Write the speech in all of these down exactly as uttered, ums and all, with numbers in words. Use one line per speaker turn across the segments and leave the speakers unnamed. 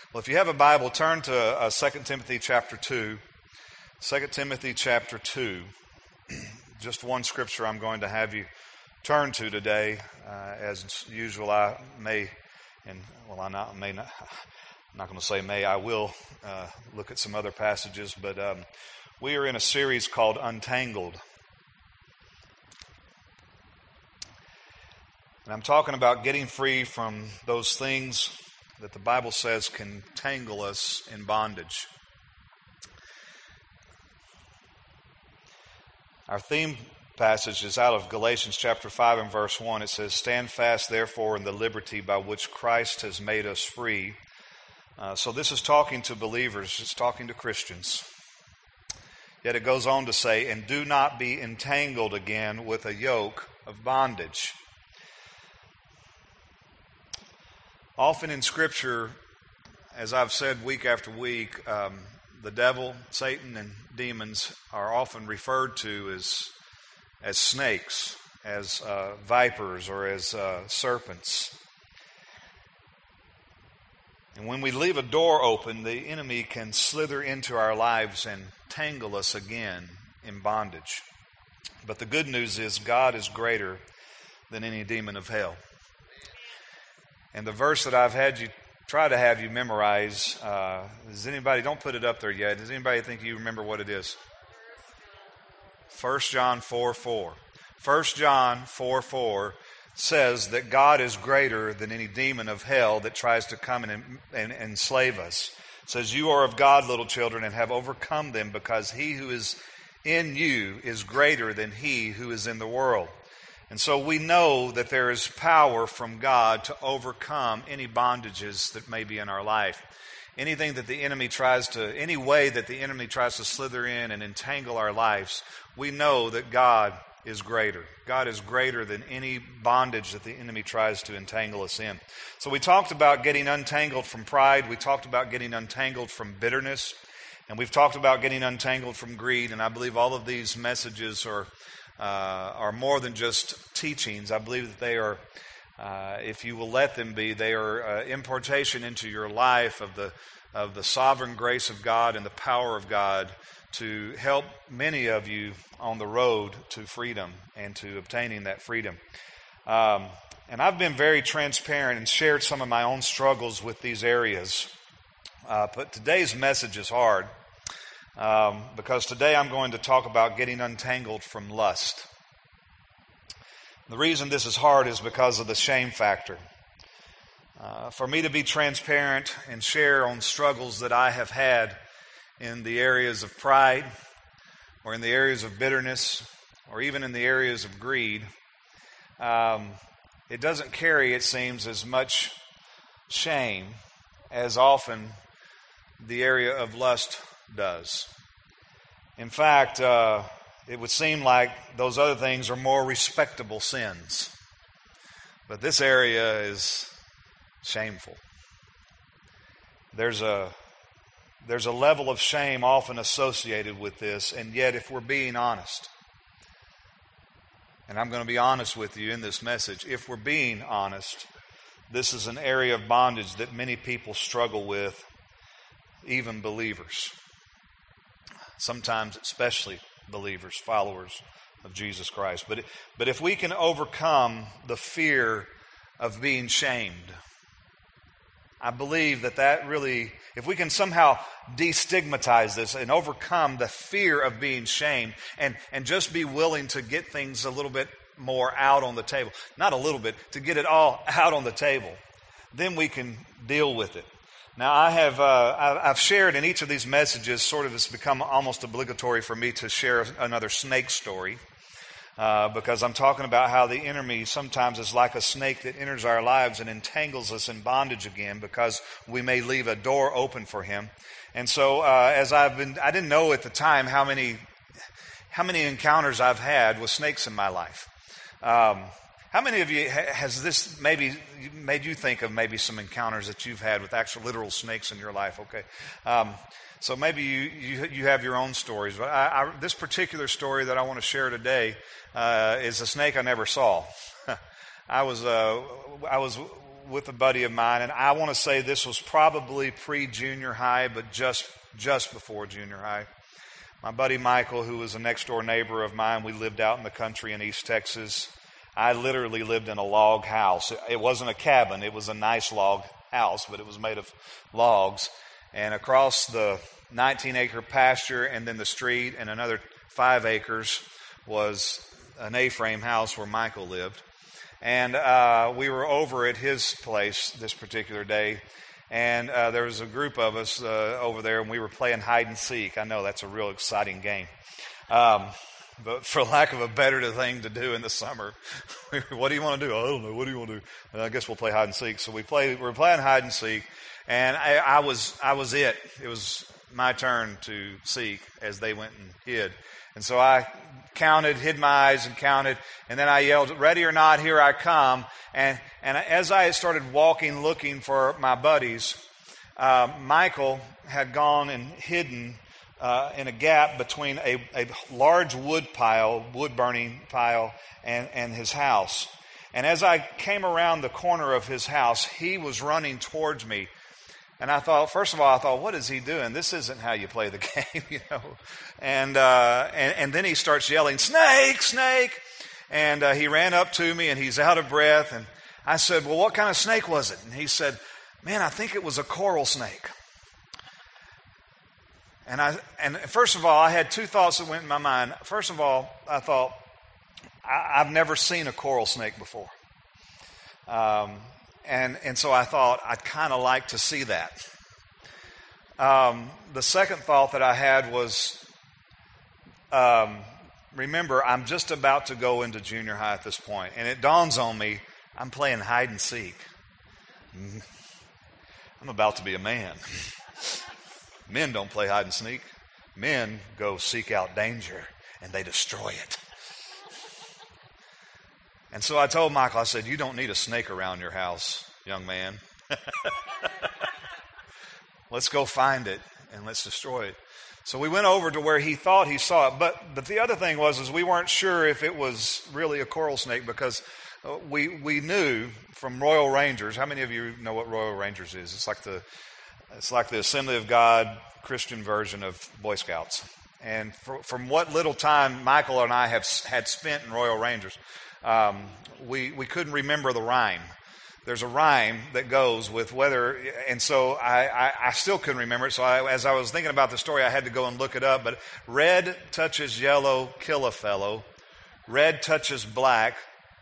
Well, if you have a Bible, turn to uh, Second Timothy chapter two. Second Timothy chapter two. Just one scripture I'm going to have you turn to today. Uh, as usual, I may, and well, I not, may not, I'm not going to say may, I will uh, look at some other passages, but um, we are in a series called Untangled. And I'm talking about getting free from those things that the Bible says can tangle us in bondage. Our theme passage is out of Galatians chapter five and verse one. It says, "Stand fast, therefore, in the liberty by which Christ has made us free." Uh, so this is talking to believers. It's talking to Christians. Yet it goes on to say, "And do not be entangled again with a yoke of bondage." Often in Scripture, as I've said week after week, um, the devil, Satan, and demons are often referred to as as snakes, as uh, vipers, or as uh, serpents. And when we leave a door open, the enemy can slither into our lives and tangle us again in bondage. But the good news is God is greater than any demon of hell. And the verse that I've had you try to have you memorize, uh, does anybody, don't put it up there yet, does anybody think you remember what it is? First John four four. First John four four says that God is greater than any demon of hell that tries to come and, and, and enslave us. It says, "You are of God, little children, and have overcome them, because he who is in you is greater than he who is in the world." And so we know that there is power from God to overcome any bondages that may be in our life. Anything that the enemy tries to, any way that the enemy tries to slither in and entangle our lives, we know that God is greater. God is greater than any bondage that the enemy tries to entangle us in. So we talked about getting untangled from pride. We talked about getting untangled from bitterness. And we've talked about getting untangled from greed. And I believe all of these messages are Uh, are more than just teachings. I believe that they are, uh, if you will let them be, they are uh, importation into your life of the of the sovereign grace of God and the power of God to help many of you on the road to freedom and to obtaining that freedom. Um, and I've been very transparent and shared some of my own struggles with these areas. Uh, but today's message is hard. Um, because today I'm going to talk about getting untangled from lust. The reason this is hard is because of the shame factor. Uh, for me to be transparent and share on struggles that I have had in the areas of pride, or in the areas of bitterness, or even in the areas of greed, um, it doesn't carry, it seems, as much shame as often the area of lust does. In fact, uh, it would seem like those other things are more respectable sins. But this area is shameful. There's a there's a level of shame often associated with this, and yet if we're being honest, and I'm going to be honest with you in this message, if we're being honest, this is an area of bondage that many people struggle with, even believers. Sometimes especially believers, followers of Jesus Christ. But, but if we can overcome the fear of being shamed, I believe that that really, if we can somehow destigmatize this and overcome the fear of being shamed and, and just be willing to get things a little bit more out on the table, not a little bit, to get it all out on the table, then we can deal with it. Now, I have uh, I've shared in each of these messages, sort of it's become almost obligatory for me to share another snake story, uh, because I'm talking about how the enemy sometimes is like a snake that enters our lives and entangles us in bondage again, because we may leave a door open for him. And so, uh, as I've been, I didn't know at the time how many how many encounters I've had with snakes in my life. Um, How many of you, has this maybe made you think of maybe some encounters that you've had with actual literal snakes in your life? Okay. Um, so maybe you, you you have your own stories. But I, I, this particular story that I want to share today uh, is a snake I never saw. I was uh, I was with a buddy of mine, and I want to say this was probably pre-junior high, but just just before junior high. My buddy Michael, who was a next-door neighbor of mine, we lived out in the country in East Texas. I literally lived in a log house. It wasn't a cabin. It was a nice log house, but it was made of logs. And across the nineteen-acre pasture and then the street and another five acres was an A-frame house where Michael lived. And uh, we were over at his place this particular day, and uh, there was a group of us uh, over there, and we were playing hide and seek. I know that's a real exciting game. Um, but for lack of a better thing to do in the summer, what do you want to do? I don't know. What do you want to do? Well, I guess we'll play hide and seek. So we played. We were playing hide and seek, and I, I was I was it. It was my turn to seek as they went and hid. And so I counted, hid my eyes and counted, and then I yelled, "Ready or not, here I come." And and as I started walking, looking for my buddies, uh, Michael had gone and hidden uh, in a gap between a, a large wood pile, wood-burning pile, and, and his house. And as I came around the corner of his house, he was running towards me. And I thought, first of all, I thought, what is he doing? This isn't how you play the game, you know. And uh, and, and then he starts yelling, "Snake, snake!" And uh, he ran up to me, and he's out of breath. And I said, "Well, what kind of snake was it?" And he said, "Man, I think it was a coral snake." And I and first of all, I had two thoughts that went in my mind. First of all, I thought, I, I've never seen a coral snake before. Um And and so I thought, I'd kind of like to see that. Um, the second thought that I had was, um, remember, I'm just about to go into junior high at this point, and it dawns on me, I'm playing hide and seek. I'm about to be a man. Men don't play hide and seek. Men go seek out danger, and they destroy it. And so I told Michael, I said, "You don't need a snake around your house, young man. Let's go find it and let's destroy it." So we went over to where he thought he saw it. But but the other thing was is we weren't sure if it was really a coral snake because we we knew from Royal Rangers. How many of you know what Royal Rangers is? It's like the it's like the Assembly of God Christian version of Boy Scouts. And for, from what little time Michael and I have had spent in Royal Rangers, Um, we, we couldn't remember the rhyme. There's a rhyme that goes with whether, and so I, I, I still couldn't remember it. So I, as I was thinking about the story, I had to go and look it up. But red touches yellow, kill a fellow. Red touches black,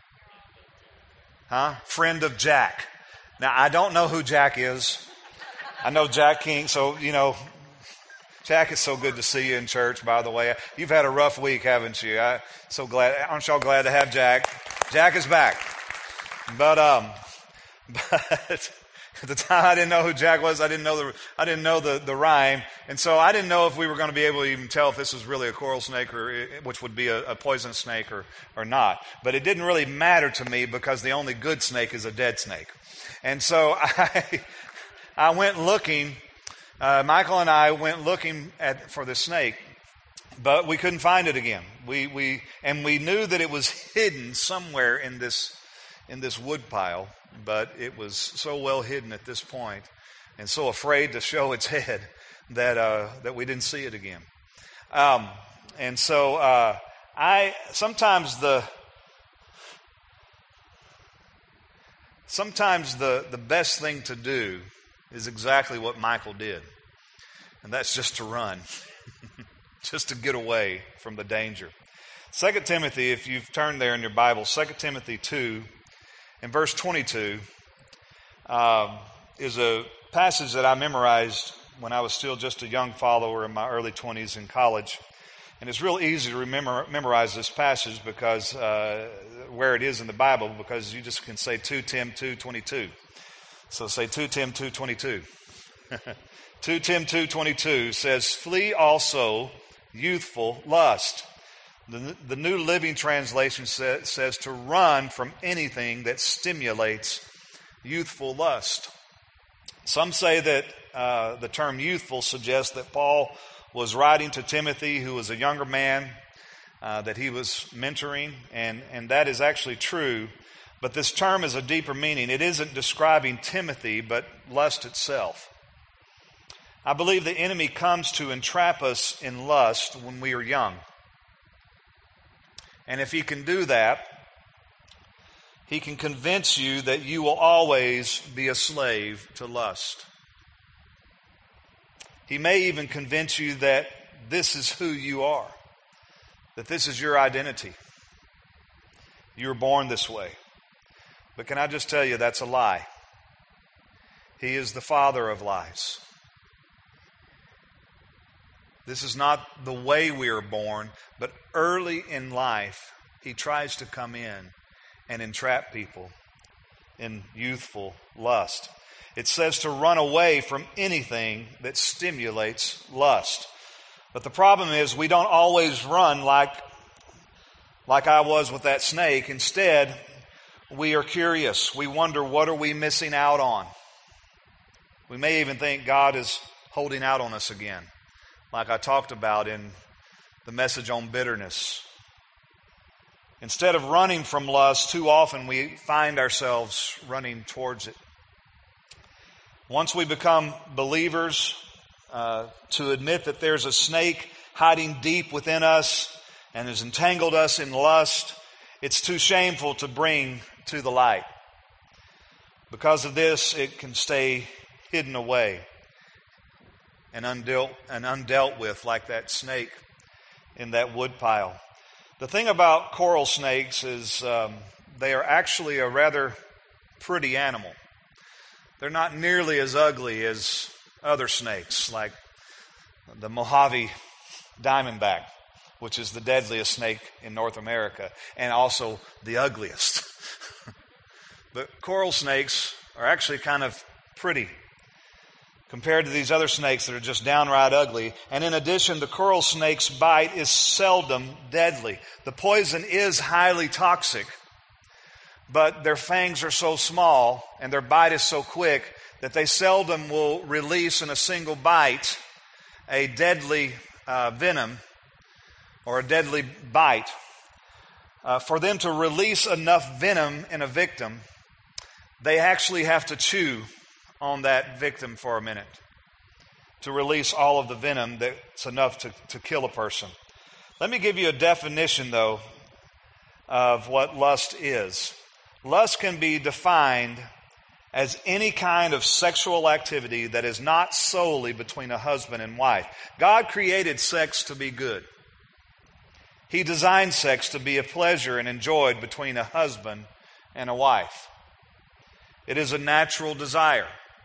huh? Friend of Jack. Now, I don't know who Jack is. I know Jack King, so, you know, Jack, it's so good to see you in church, by the way. You've had a rough week, haven't you? I'm so glad. Aren't y'all glad to have Jack? Jack is back. But um, but at the time I didn't know who Jack was. I didn't know the I didn't know the, the rhyme, and so I didn't know if we were going to be able to even tell if this was really a coral snake or which would be a, a poisonous snake or or not. But it didn't really matter to me because the only good snake is a dead snake, and so I I went looking. Uh, Michael and I went looking at for the snake, but we couldn't find it again. We we and we knew that it was hidden somewhere in this in this wood pile, but it was so well hidden at this point, and so afraid to show its head that uh, that we didn't see it again. Um, and so uh, I sometimes the sometimes the the best thing to do is exactly what Michael did. And that's just to run, just to get away from the danger. Second Timothy, if you've turned there in your Bible, Second Timothy two, in verse twenty-two, um, is a passage that I memorized when I was still just a young follower in my early twenties in college. And it's real easy to remember memorize this passage because uh, where it is in the Bible, because you just can say two Tim two twenty-two. So say two Tim two twenty-two. two Tim two twenty-two says, "Flee also youthful lust." The, the New Living Translation say, says to run from anything that stimulates youthful lust. Some say that uh, the term youthful suggests that Paul was writing to Timothy, who was a younger man, uh, that he was mentoring, and, and that is actually true. But this term has a deeper meaning. It isn't describing Timothy, but lust itself. I believe the enemy comes to entrap us in lust when we are young. And if he can do that, he can convince you that you will always be a slave to lust. He may even convince you that this is who you are, that this is your identity. You were born this way. But can I just tell you, that's a lie. He is the father of lies. This is not the way we are born, but early in life, he tries to come in and entrap people in youthful lust. It says to run away from anything that stimulates lust. But the problem is we don't always run like, like I was with that snake. Instead, we are curious. We wonder, what are we missing out on? We may even think God is holding out on us again, like I talked about in the message on bitterness. Instead of running from lust, too often we find ourselves running towards it. Once we become believers, uh, to admit that there's a snake hiding deep within us and has entangled us in lust, it's too shameful to bring to the light. Because of this, it can stay hidden away and undealt, and undealt with, like that snake in that woodpile. The thing about coral snakes is um, they are actually a rather pretty animal. They're not nearly as ugly as other snakes, like the Mojave diamondback, which is the deadliest snake in North America, and also the ugliest. But coral snakes are actually kind of pretty compared to these other snakes that are just downright ugly. And in addition, the coral snake's bite is seldom deadly. The poison is highly toxic, but their fangs are so small and their bite is so quick that they seldom will release in a single bite a deadly uh, venom or a deadly bite. Uh, for them to release enough venom in a victim, they actually have to chew on that victim for a minute to release all of the venom that's enough to, to kill a person. Let me give you a definition, though, of what lust is. Lust can be defined as any kind of sexual activity that is not solely between a husband and wife. God created sex to be good. He designed sex to be a pleasure and enjoyed between a husband and a wife. It is a natural desire.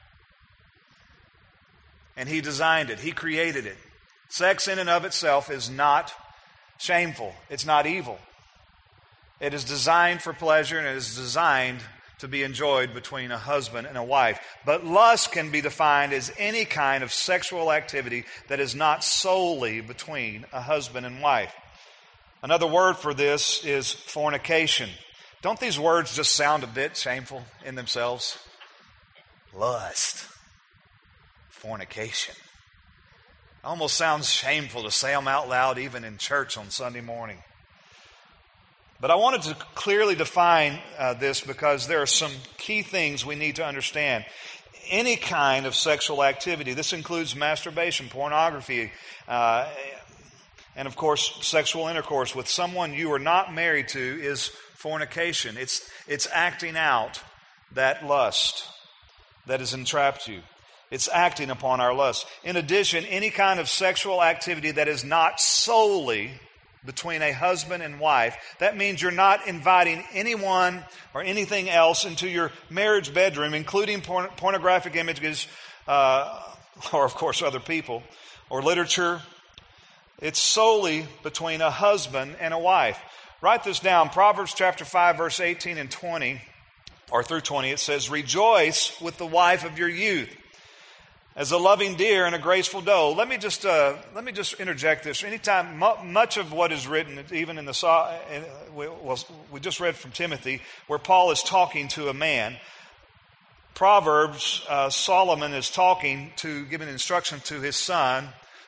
And He designed it. He created it. Sex in and of itself is not shameful. It's not evil. It is designed for pleasure, and it is designed to be enjoyed between a husband and a wife. But lust can be defined as any kind of sexual activity that is not solely between a husband and wife. Another word for this is fornication. Don't these words just sound a bit shameful in themselves? Lust. Fornication. Almost sounds shameful to say them out loud even in church on Sunday morning. But I wanted to clearly define uh, this because there are some key things we need to understand. Any kind of sexual activity, this includes masturbation, pornography, uh, and of course sexual intercourse with someone you are not married to, is fornication. It's, it's acting out that lust that has entrapped you. It's acting upon our lust. In addition, any kind of sexual activity that is not solely between a husband and wife, that means you're not inviting anyone or anything else into your marriage bedroom, including porn- pornographic images, uh, or of course other people, or literature. It's solely between a husband and a wife. Write this down. Proverbs chapter five, verse eighteen and twenty, or through twenty, it says, "Rejoice with the wife of your youth, as a loving deer and a graceful doe." Let me just uh, let me just interject this. Anytime, mu- much of what is written, even in the uh, we, well, we just read from Timothy, where Paul is talking to a man. Proverbs, uh, Solomon is talking to, giving instruction to his son,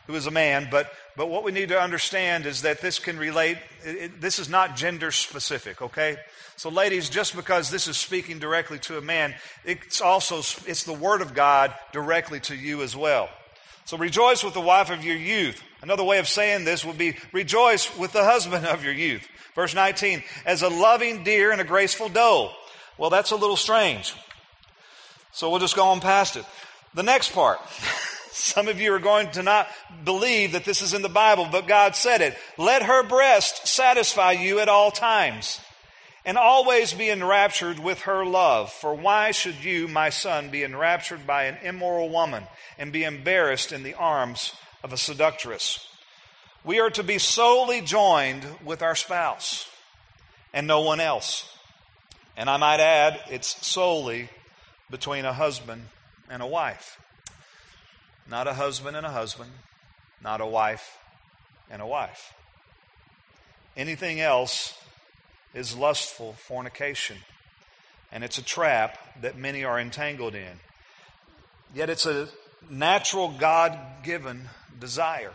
who is a man, but, but what we need to understand is that this can relate, it, it, this is not gender specific, okay? So ladies, just because this is speaking directly to a man, it's also, it's the Word of God directly to you as well. So rejoice with the wife of your youth. Another way of saying this would be rejoice with the husband of your youth. Verse nineteen, as a loving deer and a graceful doe. Well, that's a little strange. So we'll just go on past it. The next part. Some of you are going to not believe that this is in the Bible, but God said it. Let her breast satisfy you at all times, and always be enraptured with her love. For why should you, my son, be enraptured by an immoral woman and be embarrassed in the arms of a seductress? We are to be solely joined with our spouse and no one else. And I might add, it's solely between a husband and a wife. Not a husband and a husband, not a wife and a wife. Anything else is lustful fornication, and it's a trap that many are entangled in. Yet it's a natural God-given desire,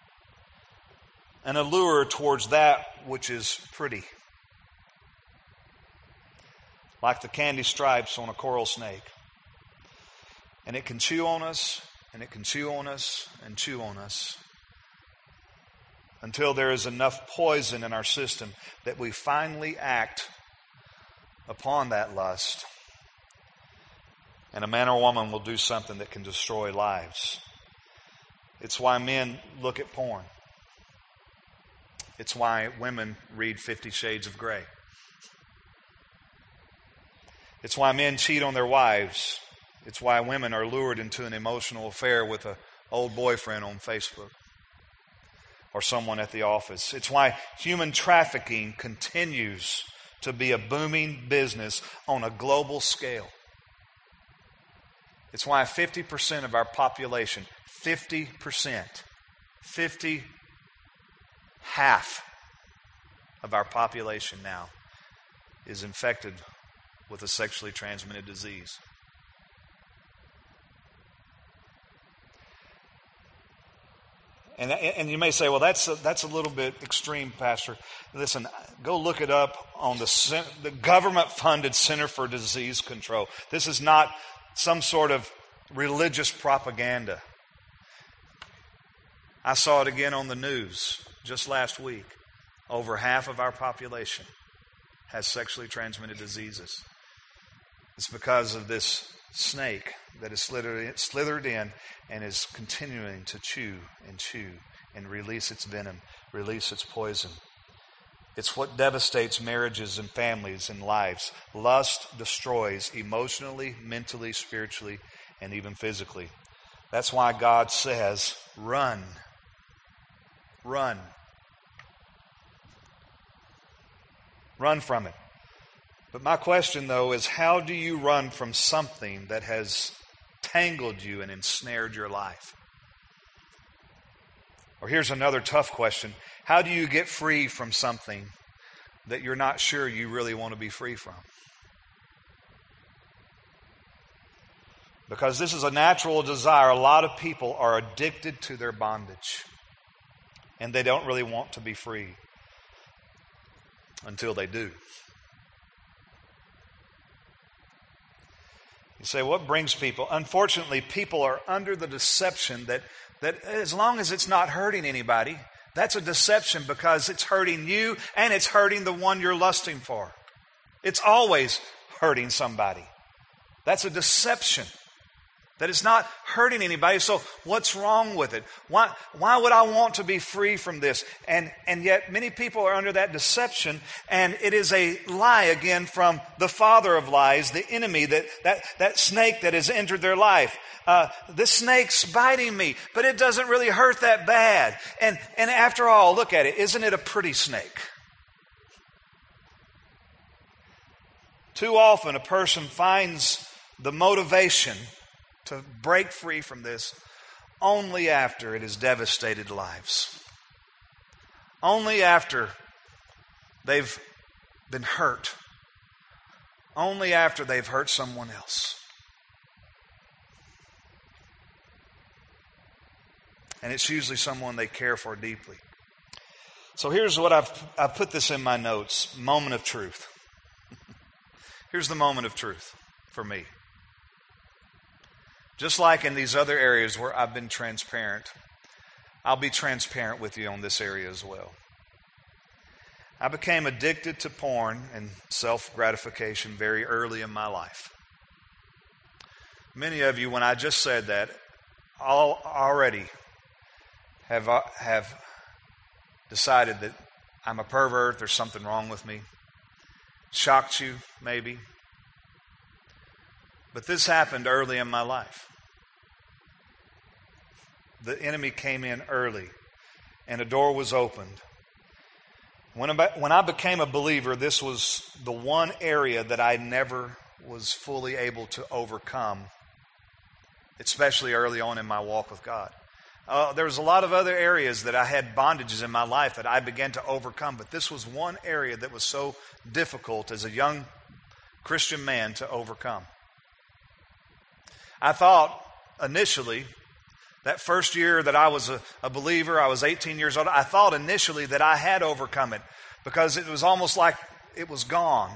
an allure towards that which is pretty, like the candy stripes on a coral snake. And it can chew on us, and it can chew on us, and chew on us, until there is enough poison in our system that we finally act upon that lust. And a man or woman will do something that can destroy lives. It's why men look at porn. It's why women read Fifty Shades of Grey. It's why men cheat on their wives. It's why women are lured into an emotional affair with an old boyfriend on Facebook or someone at the office. It's why human trafficking continues to be a booming business on a global scale. It's why fifty percent of our population, fifty percent, fifty, half of our population now is infected with a sexually transmitted disease. And, and you may say, well, that's a, that's a little bit extreme, Pastor. Listen, go look it up on the, the government-funded Center for Disease Control. This is not some sort of religious propaganda. I saw it again on the news just last week. Over half of our population has sexually transmitted diseases. It's because of this snake that is slithered, slithered in and is continuing to chew and chew and release its venom, release its poison. It's what devastates marriages and families and lives. Lust destroys emotionally, mentally, spiritually, and even physically. That's why God says, run. Run. Run from it. But my question, though, is how do you run from something that has tangled you and ensnared your life? Or here's another tough question. How do you get free from something that you're not sure you really want to be free from? Because this is a natural desire. A lot of people are addicted to their bondage, and they don't really want to be free until they do. You say, what brings people? Unfortunately, people are under the deception that, that as long as it's not hurting anybody, that's a deception because it's hurting you and it's hurting the one you're lusting for. It's always hurting somebody. That's a deception. That it's not hurting anybody. So what's wrong with it? Why, why would I want to be free from this? And, and yet many people are under that deception, and it is a lie again from the father of lies, the enemy, that, that, that snake that has entered their life. Uh, this snake's biting me, but it doesn't really hurt that bad. And, and after all, look at it. Isn't it a pretty snake? Too often a person finds the motivation to break free from this only after it has devastated lives. Only after they've been hurt. Only after they've hurt someone else. and it's usually someone they care for deeply. So here's what I've, I've put this in my notes, moment of truth. Here's the moment of truth for me. Just like in these other areas where I've been transparent, I'll be transparent with you on this area as well. I became addicted to porn and self-gratification very early in my life. Many of you, when I just said that, all already have have decided that I'm a pervert, there's something wrong with me. Shocked you, maybe. But this happened early in my life. The enemy came in early, and a door was opened. When I, when I became a believer, this was the one area that I never was fully able to overcome, especially early on in my walk with God. Uh, there was a lot of other areas that I had bondages in my life that I began to overcome, but this was one area that was so difficult as a young Christian man to overcome. I thought initially, that first year that I was a, a believer, I was eighteen years old, I thought initially that I had overcome it because it was almost like it was gone.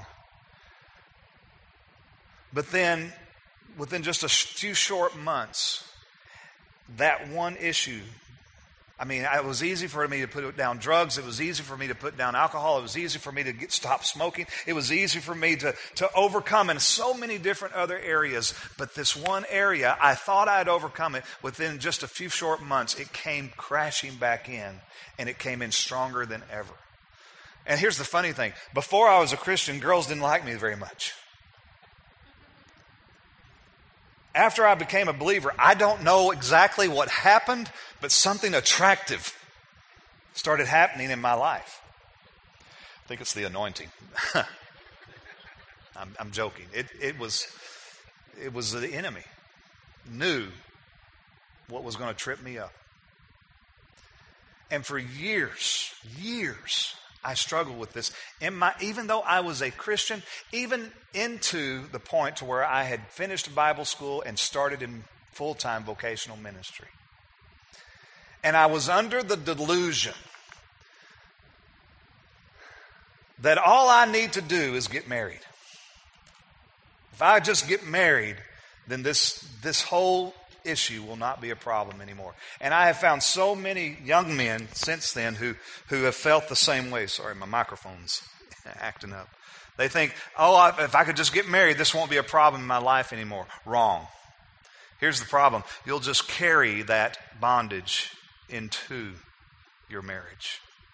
But then, within just a few short months, that one issue, I mean, it was easy for me to put down drugs. It was easy for me to put down alcohol. It was easy for me to get, stop smoking. It was easy for me to, to overcome in so many different other areas. But this one area, I thought I had overcome it. Within just a few short months, it came crashing back in, and it came in stronger than ever. And here's the funny thing. Before I was a Christian, girls didn't like me very much. After I became a believer, I don't know exactly what happened, but something attractive started happening in my life. I think it's the anointing. I'm, I'm joking. It, it was, it was the enemy. Knew what was going to trip me up. And for years, years, I struggled with this. In my, even though I was a Christian, even into the point to where I had finished Bible school and started in full-time vocational ministry. And I was under the delusion that all I need to do is get married. If I just get married, then this, this whole issue will not be a problem anymore. And I have found so many young men since then who, who have felt the same way. Sorry, my microphone's acting up. They think, oh, I, if I could just get married, this won't be a problem in my life anymore. Wrong. Here's the problem. You'll just carry that bondage into your marriage.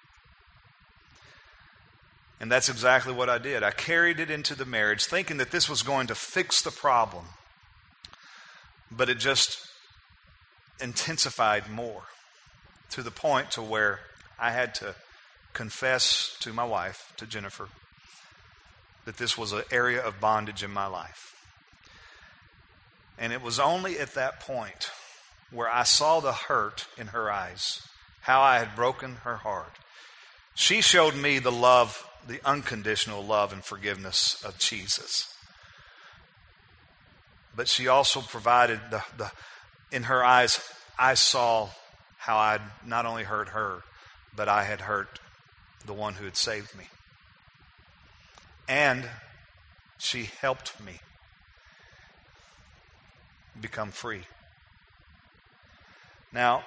And that's exactly what I did. I carried it into the marriage thinking that this was going to fix the problem. But it just intensified more to the point to where I had to confess to my wife, to Jennifer, that this was an area of bondage in my life. And it was only at that point where I saw the hurt in her eyes, how I had broken her heart. She showed me the love, the unconditional love and forgiveness of Jesus. But she also provided the, the, in her eyes, I saw how I'd not only hurt her, but I had hurt the one who had saved me. And she helped me become free. Now,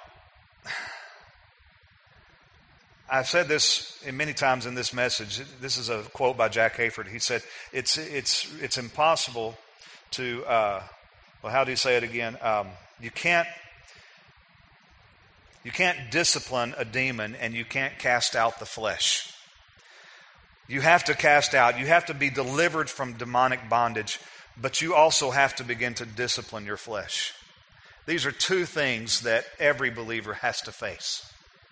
I've said this many times in this message. This is a quote by Jack Hayford. He said, it's, it's, it's impossible to, uh, well, how do you say it again? Um, you can't, you can't discipline a demon and you can't cast out the flesh. You have to cast out, you have to be delivered from demonic bondage, but you also have to begin to discipline your flesh. These are two things that every believer has to face.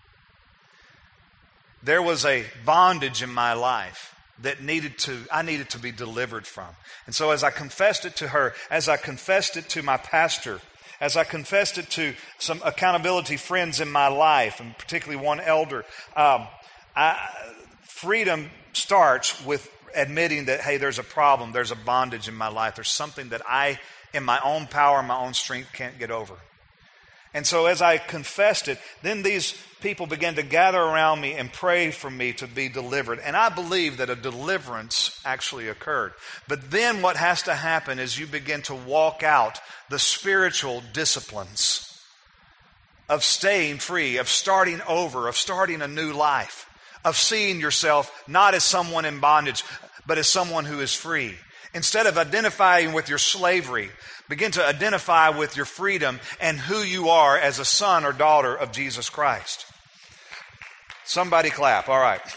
There was a bondage in my life that needed to, I needed to be delivered from. And so as I confessed it to her, as I confessed it to my pastor, as I confessed it to some accountability friends in my life, and particularly one elder, um, I, freedom starts with admitting that, hey, there's a problem, there's a bondage in my life, there's something that I, in my own power, my own strength, can't get over. And so as I confessed it, then these people began to gather around me and pray for me to be delivered. And I believe that a deliverance actually occurred. But then what has to happen is you begin to walk out the spiritual disciplines of staying free, of starting over, of starting a new life, of seeing yourself not as someone in bondage, but as someone who is free. Instead of identifying with your slavery, begin to identify with your freedom and who you are as a son or daughter of Jesus Christ. Somebody clap. All right.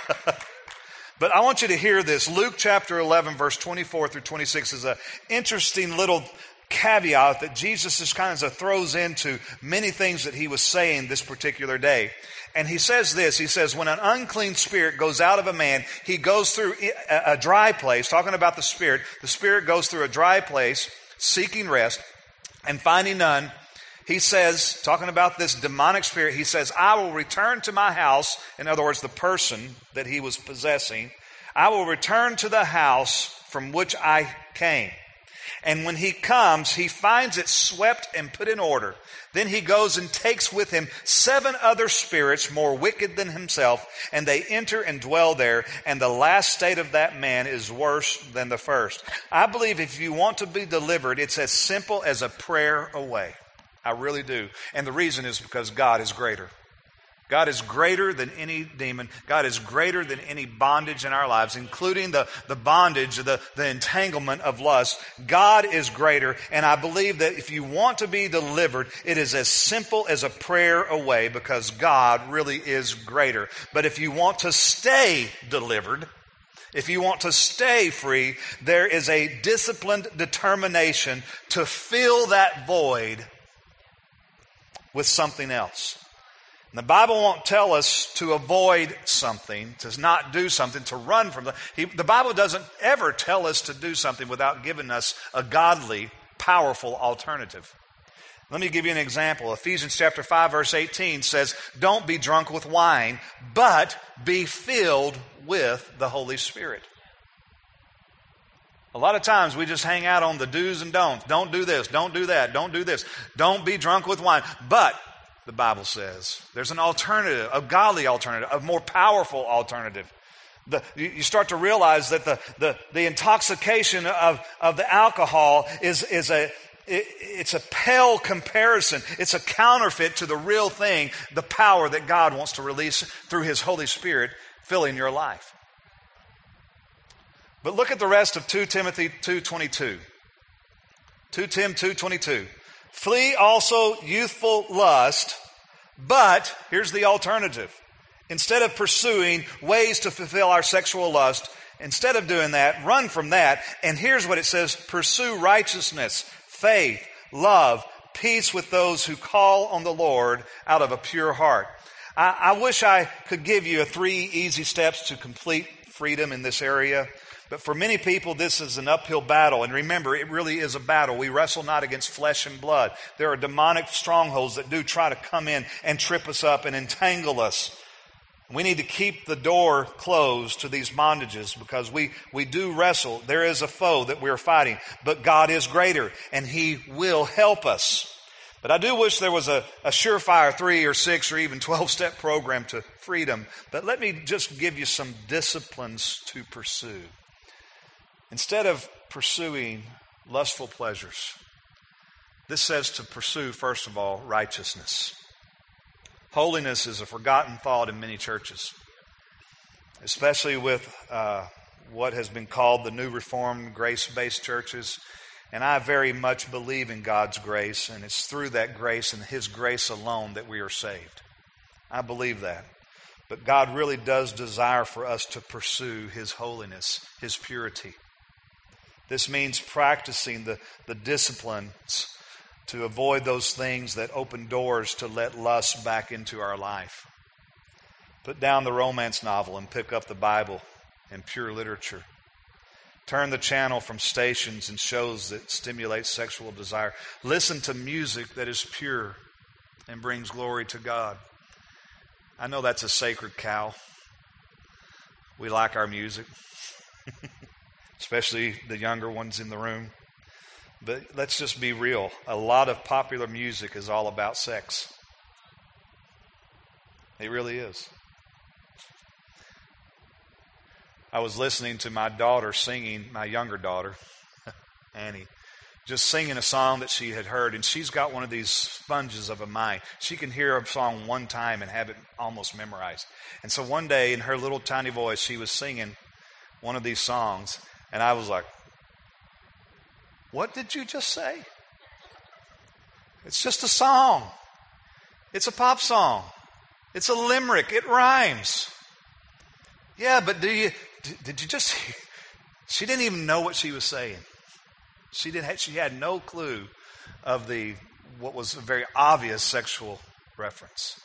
But I want you to hear this. Luke chapter eleven, verse twenty-four through twenty-six is an interesting little caveat that Jesus just kind of throws into many things that he was saying this particular day. And he says this, he says, when an unclean spirit goes out of a man, he goes through a dry place, talking about the spirit, the spirit goes through a dry place, seeking rest, and finding none. He says, talking about this demonic spirit, he says, I will return to my house, in other words, the person that he was possessing, I will return to the house from which I came. And when he comes, he finds it swept and put in order. Then he goes and takes with him seven other spirits more wicked than himself, and they enter and dwell there, and the last state of that man is worse than the first. I believe if you want to be delivered, it's as simple as a prayer away. I really do. And the reason is because God is greater. God is greater than any demon. God is greater than any bondage in our lives, including the, the bondage, the, the entanglement of lust. God is greater. And I believe that if you want to be delivered, it is as simple as a prayer away because God really is greater. But if you want to stay delivered, if you want to stay free, there is a disciplined determination to fill that void with something else. And the Bible won't tell us to avoid something, to not do something, to run from it. The Bible doesn't ever tell us to do something without giving us a godly, powerful alternative. Let me give you an example. Ephesians chapter five, verse eighteen says, don't be drunk with wine, but be filled with the Holy Spirit. A lot of times we just hang out on the do's and don'ts. Don't do this, don't do that, don't do this. Don't be drunk with wine. But the Bible says there's an alternative, a godly alternative, a more powerful alternative. The, you start to realize that the, the, the intoxication of, of the alcohol is, is a, it, it's a pale comparison. It's a counterfeit to the real thing, the power that God wants to release through His Holy Spirit filling your life. But look at the rest of Second Timothy two twenty-two. Second Timothy two twenty-two. Flee also youthful lust, but here's the alternative. Instead of pursuing ways to fulfill our sexual lust, instead of doing that, run from that. And here's what it says, pursue righteousness, faith, love, peace with those who call on the Lord out of a pure heart. I, I wish I could give you a three easy steps to complete freedom in this area. But for many people, this is an uphill battle. And remember, it really is a battle. We wrestle not against flesh and blood. There are demonic strongholds that do try to come in and trip us up and entangle us. We need to keep the door closed to these bondages because we, we do wrestle. There is a foe that we're fighting. But God is greater and He will help us. But I do wish there was a, a surefire three or six or even twelve-step program to freedom. But let me just give you some disciplines to pursue. Instead of pursuing lustful pleasures, this says to pursue, first of all, righteousness. Holiness is a forgotten thought in many churches, especially with uh, what has been called the New Reformed grace-based churches. And I very much believe in God's grace, and it's through that grace and His grace alone that we are saved. I believe that. But God really does desire for us to pursue His holiness, His purity. This means practicing the, the disciplines to avoid those things that open doors to let lust back into our life. Put down the romance novel and pick up the Bible and pure literature. Turn the channel from stations and shows that stimulate sexual desire. Listen to music that is pure and brings glory to God. I know that's a sacred cow. We like our music. Especially the younger ones in the room. But let's just be real. A lot of popular music is all about sex. It really is. I was listening to my daughter singing, my younger daughter, Annie, just singing a song that she had heard, and she's got one of these sponges of a mind. She can hear a song one time and have it almost memorized. And so one day, in her little tiny voice, she was singing one of these songs, and I was like, "What did you just say?" It's just a song. It's a pop song. It's a limerick. It rhymes. Yeah, but do you, did you just, she didn't even know what she was saying. She did. She had no clue of the, what was a very obvious sexual reference.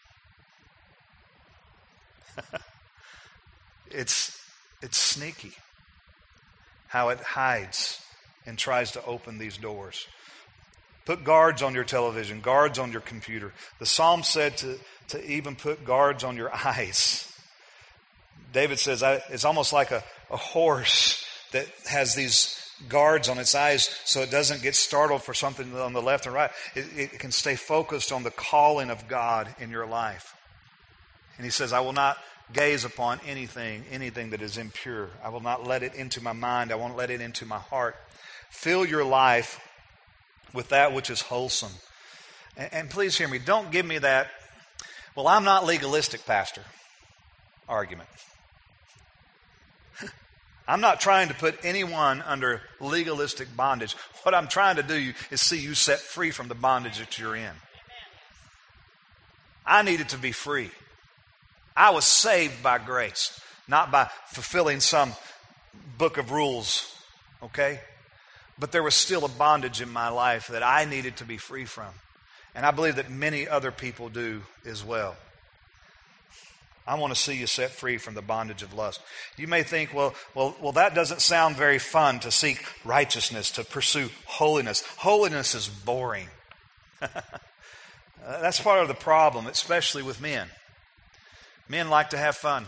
it's, it's sneaky how it hides and tries to open these doors. Put guards on your television, guards on your computer. The Psalm said to, to even put guards on your eyes. David says I, it's almost like a, a horse that has these guards on its eyes so it doesn't get startled for something on the left and right. It, it can stay focused on the calling of God in your life. And he says, I will not gaze upon anything, anything that is impure. I will not let it into my mind. I won't let it into my heart. Fill your life with that which is wholesome. And, and please hear me. Don't give me that, well, I'm not legalistic, Pastor, argument. I'm not trying to put anyone under legalistic bondage. What I'm trying to do is see you set free from the bondage that you're in. I needed to be free. I was saved by grace, not by fulfilling some book of rules, okay? But there was still a bondage in my life that I needed to be free from. And I believe that many other people do as well. I want to see you set free from the bondage of lust. You may think, well, well, well, that doesn't sound very fun to seek righteousness, to pursue holiness. Holiness is boring. That's part of the problem, especially with men. Men like to have fun.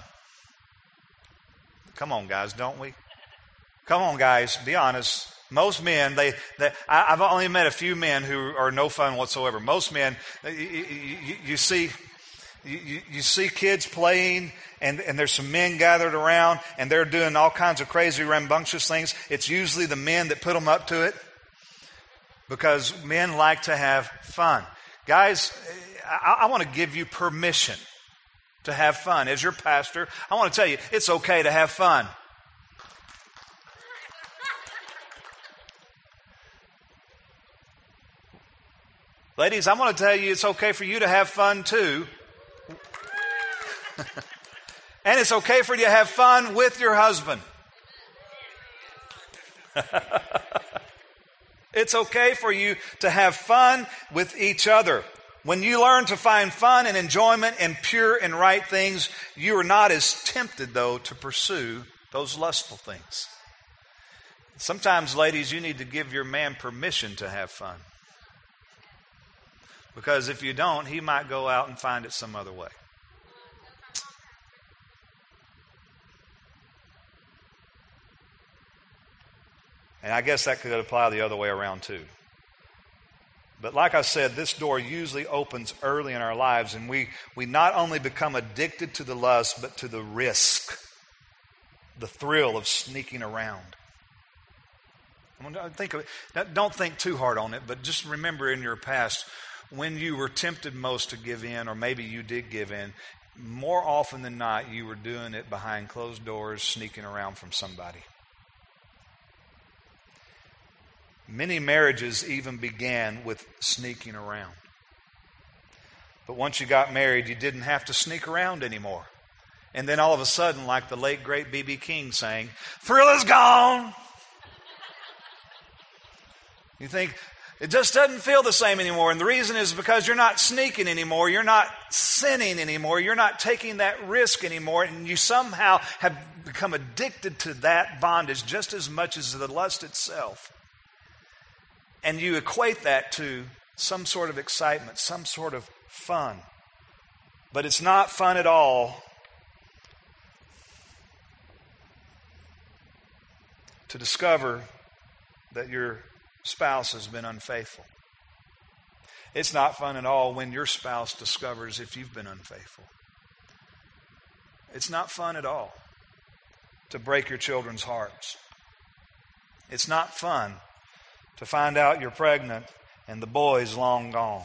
Come on, guys, don't we? Come on, guys, be honest. Most men, they, they I, I've only met a few men who are no fun whatsoever. Most men, you, you, you see... You, you see kids playing, and, and there's some men gathered around, and they're doing all kinds of crazy, rambunctious things. It's usually the men that put them up to it, because men like to have fun. Guys, I, I want to give you permission to have fun. As your pastor, I want to tell you, it's okay to have fun. Ladies, I want to tell you it's okay for you to have fun too. And it's okay for you to have fun with your husband. It's okay for you to have fun with each other. When you learn to find fun and enjoyment in pure and right things, you are not as tempted, though, to pursue those lustful things. Sometimes, ladies, you need to give your man permission to have fun. Because if you don't, he might go out and find it some other way. And I guess that could apply the other way around too. But like I said, this door usually opens early in our lives, and we, we not only become addicted to the lust, but to the risk, the thrill of sneaking around. Think of it. Don't think too hard on it, but just remember in your past, when you were tempted most to give in, or maybe you did give in, more often than not, you were doing it behind closed doors, sneaking around from somebody. Many marriages even began with sneaking around. But once you got married, you didn't have to sneak around anymore. And then all of a sudden, like the late, great B B King sang, "Thrill is gone." You think, it just doesn't feel the same anymore. And the reason is because you're not sneaking anymore. You're not sinning anymore. You're not taking that risk anymore. And you somehow have become addicted to that bondage just as much as the lust itself. And you equate that to some sort of excitement, some sort of fun. But it's not fun at all to discover that you're spouse has been unfaithful. It's not fun at all when your spouse discovers if you've been unfaithful. It's not fun at all to break your children's hearts. It's not fun to find out you're pregnant and the boy's long gone.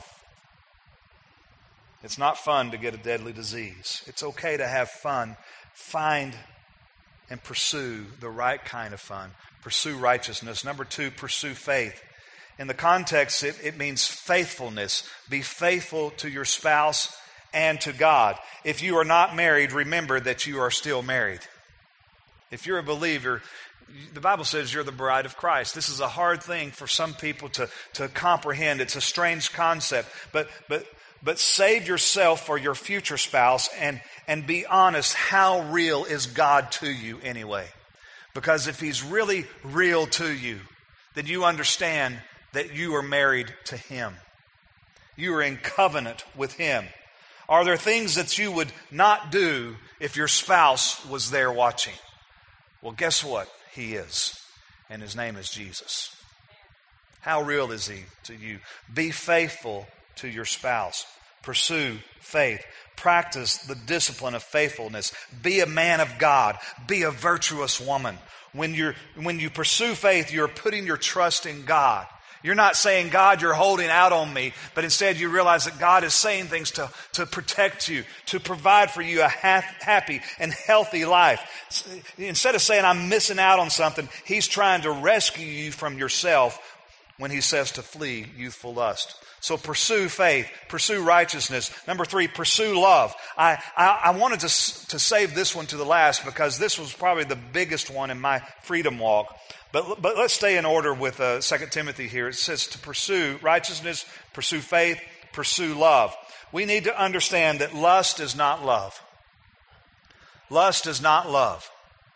It's not fun to get a deadly disease. It's okay to have fun. Find and pursue the right kind of fun. Pursue righteousness. Number two, pursue faith. In the context, it, it means faithfulness. Be faithful to your spouse and to God. If you are not married, remember that you are still married. If you're a believer, the Bible says you're the bride of Christ. This is a hard thing for some people to, to comprehend. It's a strange concept. But but but save yourself for your future spouse and, and be honest, how real is God to you anyway? Because if He's really real to you, then you understand that you are married to Him. You are in covenant with Him. Are there things that you would not do if your spouse was there watching? Well, guess what? He is. And His name is Jesus. How real is He to you? Be faithful to your spouse. Pursue faith. Practice the discipline of faithfulness. Be a man of God. Be a virtuous woman. When you're, when you pursue faith, you're putting your trust in God. You're not saying, God, you're holding out on me, but instead you realize that God is saying things to, to protect you, to provide for you a ha- happy and healthy life. Instead of saying, I'm missing out on something, He's trying to rescue you from yourself when He says to flee youthful lust. So pursue faith, pursue righteousness. Number three, pursue love. I, I, I wanted to, to save this one to the last because this was probably the biggest one in my freedom walk. But, but let's stay in order with uh, Second Timothy here. It says to pursue righteousness, pursue faith, pursue love. We need to understand that lust is not love. Lust is not love.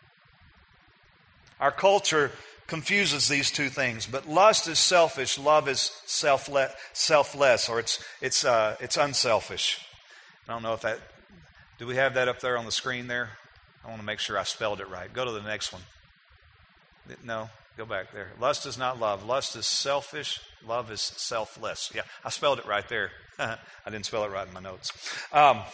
Our culture confuses these two things, but lust is selfish, love is selfless, selfless or it's it's uh, it's unselfish. I don't know if that. Do we have that up there on the screen there? I want to make sure I spelled it right. Go to the next one. No, go back there. Lust is not love. Lust is selfish. Love is selfless. Yeah, I spelled it right there. I didn't spell it right in my notes. Um,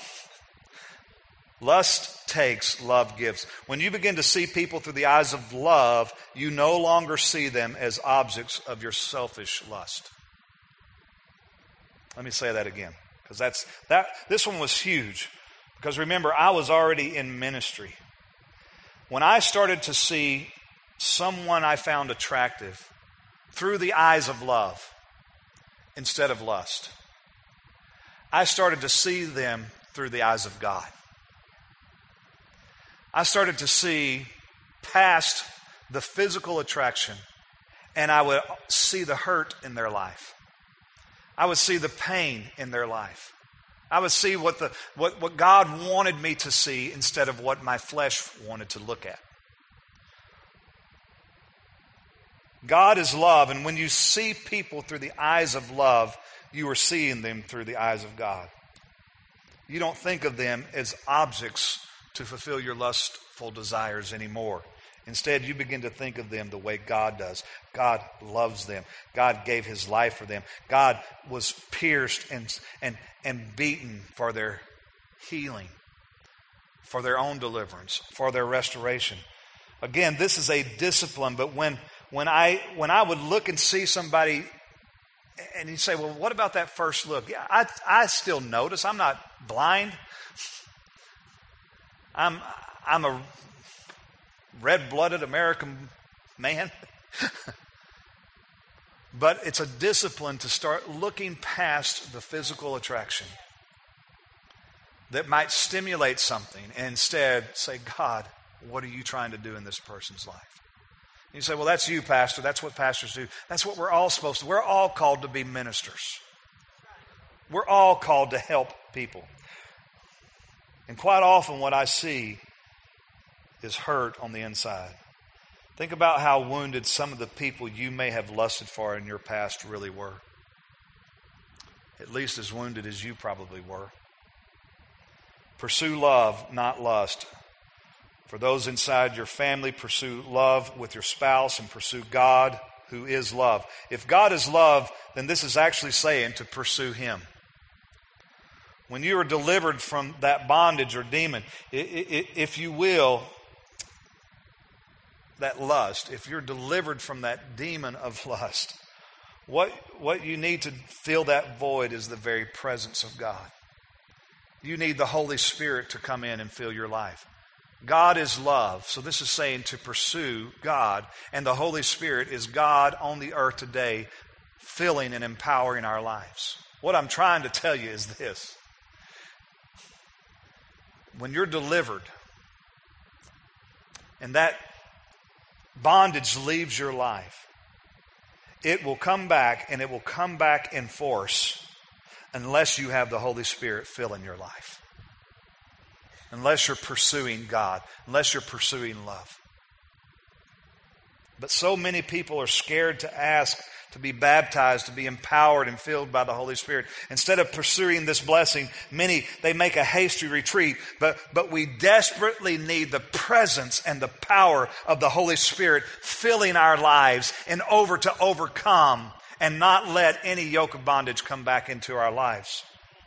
lust takes, love gives. When you begin to see people through the eyes of love, you no longer see them as objects of your selfish lust. Let me say that again, because that's that. This one was huge. Because remember, I was already in ministry. When I started to see someone I found attractive through the eyes of love instead of lust, I started to see them through the eyes of God. I started to see past the physical attraction, and I would see the hurt in their life. I would see the pain in their life. I would see what the what, what God wanted me to see instead of what my flesh wanted to look at. God is love, and when you see people through the eyes of love, you are seeing them through the eyes of God. You don't think of them as objects to fulfill your lustful desires anymore. Instead, you begin to think of them the way God does. God loves them. God gave His life for them. God was pierced and, and, and beaten for their healing, for their own deliverance, for their restoration. Again, this is a discipline, but when When I when I would look and see somebody, and you say, well, what about that first look? Yeah, I I still notice. I'm not blind. I'm I'm a red-blooded American man. But it's a discipline to start looking past the physical attraction that might stimulate something and instead say, God, what are you trying to do in this person's life? You say, well, that's you, Pastor. That's what pastors do. That's what we're all supposed to do. We're all called to be ministers. We're all called to help people. And quite often what I see is hurt on the inside. Think about how wounded some of the people you may have lusted for in your past really were. At least as wounded as you probably were. Pursue love, not lust. For those inside your family, pursue love with your spouse and pursue God who is love. If God is love, then this is actually saying to pursue Him. When you are delivered from that bondage or demon, if you will, that lust, if you're delivered from that demon of lust, what, what you need to fill that void is the very presence of God. You need the Holy Spirit to come in and fill your life. God is love. So this is saying to pursue God. And the Holy Spirit is God on the earth today, filling and empowering our lives. What I'm trying to tell you is this. When you're delivered and that bondage leaves your life, it will come back, and it will come back in force unless you have the Holy Spirit filling your life. Unless you're pursuing God, unless you're pursuing love. But so many people are scared to ask to be baptized, to be empowered and filled by the Holy Spirit. Instead of pursuing this blessing, many, they make a hasty retreat. But, but we desperately need the presence and the power of the Holy Spirit filling our lives in order to overcome and not let any yoke of bondage come back into our lives.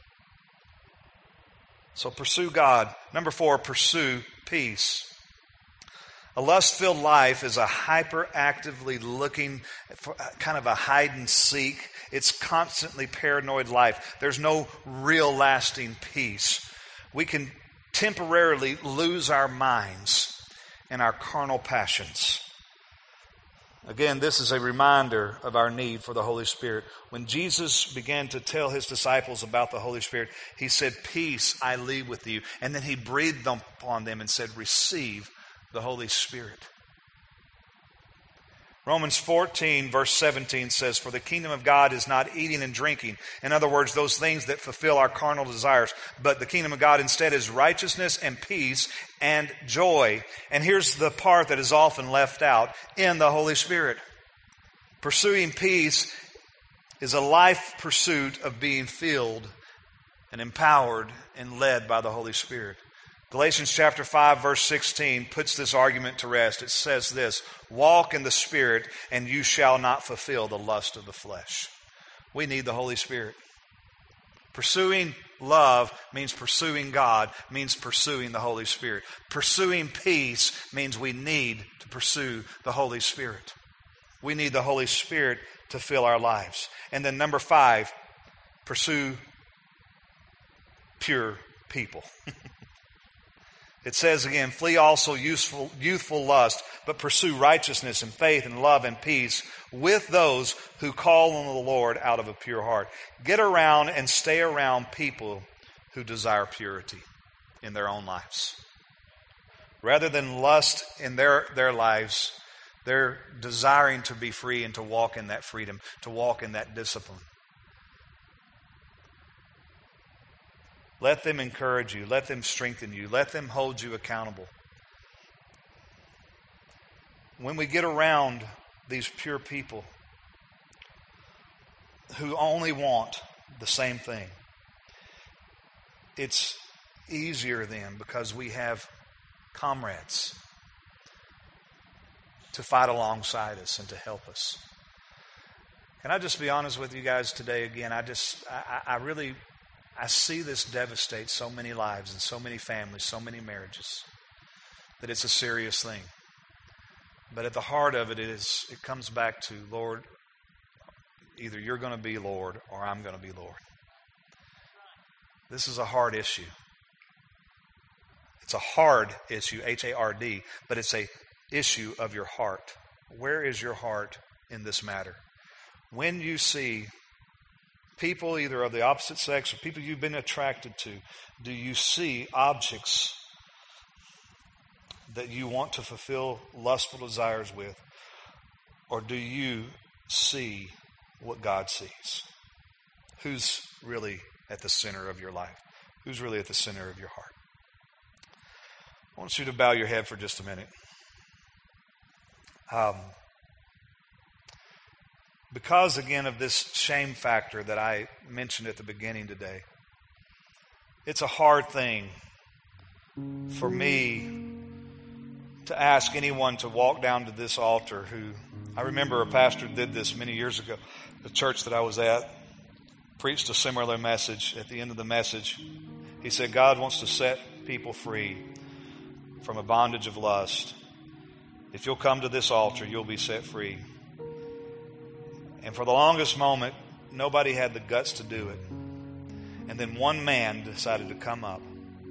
So pursue God. Number four, pursue peace. A lust-filled life is a hyperactively looking for kind of a hide and seek. It's constantly paranoid life. There's no real lasting peace. We can temporarily lose our minds and our carnal passions. Again, this is a reminder of our need for the Holy Spirit. When Jesus began to tell His disciples about the Holy Spirit, He said, "Peace I leave with you." And then He breathed upon them and said, "Receive the Holy Spirit." Romans fourteen verse seventeen says, "For the kingdom of God is not eating and drinking." In other words, those things that fulfill our carnal desires. But the kingdom of God instead is righteousness and peace and joy. And here's the part that is often left out: in the Holy Spirit. Pursuing peace is a life pursuit of being filled and empowered and led by the Holy Spirit. Galatians chapter five verse sixteen puts this argument to rest. It says this: "Walk in the Spirit, and you shall not fulfill the lust of the flesh." We need the Holy Spirit. Pursuing love means pursuing God, means pursuing the Holy Spirit. Pursuing peace means we need to pursue the Holy Spirit. We need the Holy Spirit to fill our lives. And then number five, pursue pure people. It says again, "Flee also youthful, youthful lust, but pursue righteousness and faith and love and peace with those who call on the Lord out of a pure heart." Get around and stay around people who desire purity in their own lives. Rather than lust in their, their lives, they're desiring to be free and to walk in that freedom, to walk in that discipline. Let them encourage you. Let them strengthen you. Let them hold you accountable. When we get around these pure people who only want the same thing, it's easier then because we have comrades to fight alongside us and to help us. Can I just be honest with you guys today again? I just, I, I really... I see this devastate so many lives and so many families, so many marriages, that it's a serious thing. But at the heart of it is, it comes back to, Lord, either you're going to be Lord or I'm going to be Lord. This is a hard issue. It's a hard issue, H A R D, but it's a issue of your heart. Where is your heart in this matter? When you see people either of the opposite sex or people you've been attracted to, do you see objects that you want to fulfill lustful desires with? Or do you see what God sees? Who's really at the center of your life? Who's really at the center of your heart? I want you to bow your head for just a minute. Um, Because, again, of this shame factor that I mentioned at the beginning today, it's a hard thing for me to ask anyone to walk down to this altar who I remember a pastor did this many years ago. The church that I was at preached a similar message. At the end of the message, he said, God wants to set people free from a bondage of lust. If you'll come to this altar, you'll be set free. And for the longest moment, nobody had the guts to do it. And then one man decided to come up.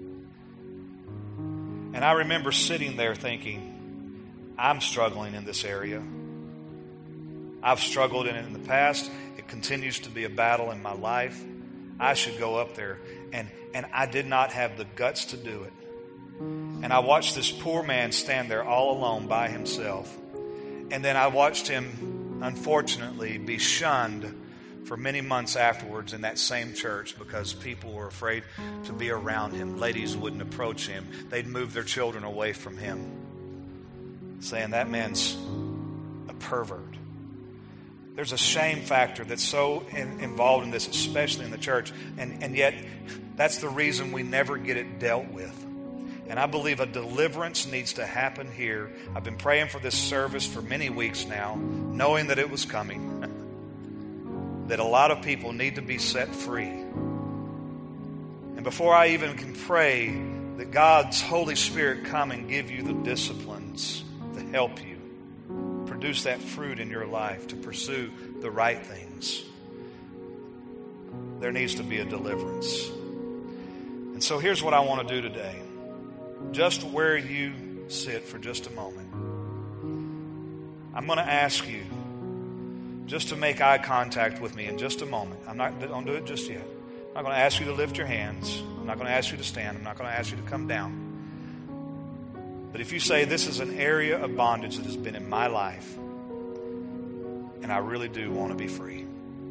And I remember sitting there thinking, I'm struggling in this area. I've struggled in it in the past. It continues to be a battle in my life. I should go up there. And, and I did not have the guts to do it. And I watched this poor man stand there all alone by himself. And then I watched him, unfortunately, be shunned for many months afterwards in that same church because people were afraid to be around him. Ladies wouldn't approach him. They'd move their children away from him, saying that man's a pervert. There's a shame factor that's so in, involved in this, especially in the church. And, and yet, that's the reason we never get it dealt with. And I believe a deliverance needs to happen here. I've been praying for this service for many weeks now, knowing that it was coming. That a lot of people need to be set free. And before I even can pray, that God's Holy Spirit come and give you the disciplines to help you produce that fruit in your life, to pursue the right things. There needs to be a deliverance. And so here's what I want to do today. Just where you sit for just a moment, I'm going to ask you just to make eye contact with me in just a moment. I'm not going to do it just yet. I'm not going to ask you to lift your hands. I'm not going to ask you to stand. I'm not going to ask you to come down. But if you say, this is an area of bondage that has been in my life, and I really do want to be free.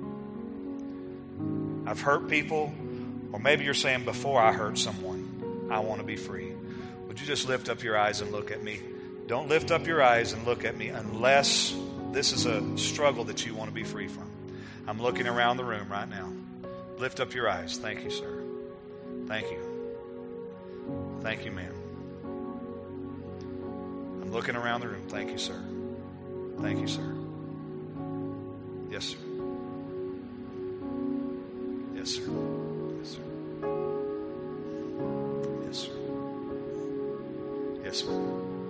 I've hurt people, or maybe you're saying, before I hurt someone, I want to be free. Would you just lift up your eyes and look at me? Don't lift up your eyes and look at me unless this is a struggle that you want to be free from. I'm looking around the room right now. Lift up your eyes. Thank you, sir. Thank you. Thank you, ma'am. I'm looking around the room. Thank you, sir. Thank you, sir. Yes, sir. Yes, sir. Yes, sir. Yes, sir. Yes, sir.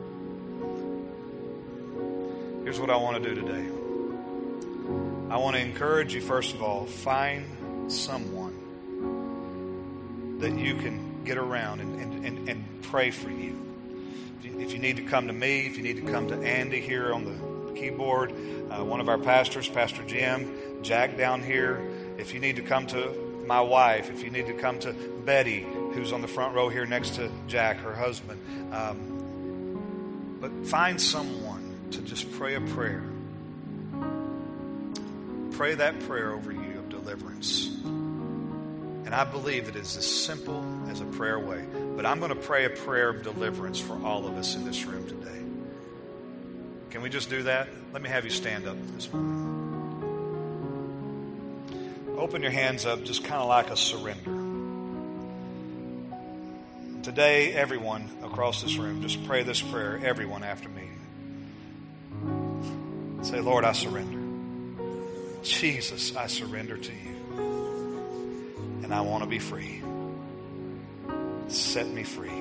Here's what I want to do today. I want to encourage you, first of all, find someone that you can get around and, and, and, and pray for you. If, you. if you need to come to me, if you need to come to Andy here on the keyboard, uh, one of our pastors, Pastor Jim, Jack down here. If you need to come to my wife, if you need to come to Betty, who's on the front row here next to Jack, her husband. Um, but find someone to just pray a prayer. Pray that prayer over you of deliverance. And I believe it is as simple as a prayer away. But I'm going to pray a prayer of deliverance for all of us in this room today. Can we just do that? Let me have you stand up this morning. Open your hands up just kind of like a surrender. Today, everyone across this room, just pray this prayer, everyone after me. Say, Lord, I surrender. Jesus, I surrender to you. And I want to be free. Set me free.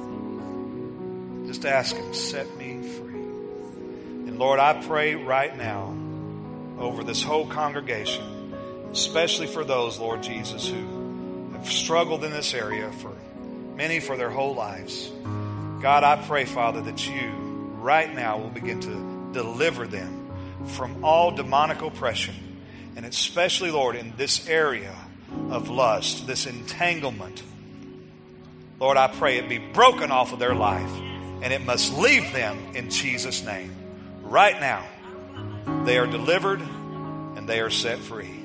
Just ask him, set me free. And Lord, I pray right now over this whole congregation, especially for those, Lord Jesus, who have struggled in this area for many for their whole lives. God, I pray, Father, that you right now will begin to deliver them from all demonic oppression, and especially, Lord, in this area of lust, this entanglement. Lord, I pray it be broken off of their life, and it must leave them in Jesus' name. Right now, they are delivered and they are set free.